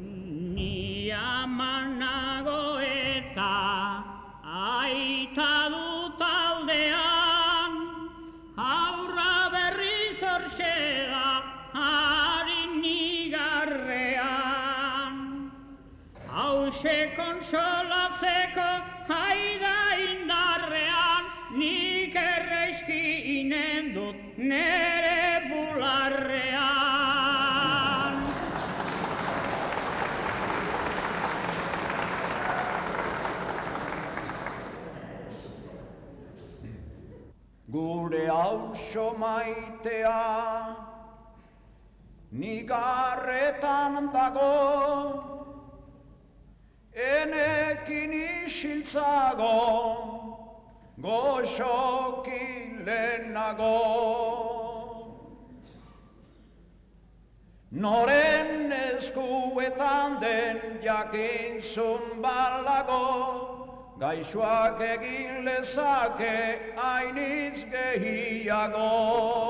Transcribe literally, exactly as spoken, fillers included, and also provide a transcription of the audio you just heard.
Ni aman nago eta aita dut aldean, aurra berriz horxe da harin nigarrean. Hauxe konsolatzeko haida indarrean, nik erreizki inen dut nere bularrean. Gure hauso maitea nigarretan dago, enekin isiltzago, goxoki lehenago. Noren eskuetan den jakinzun balago, gaixoak egin lezake hainitz gehiago.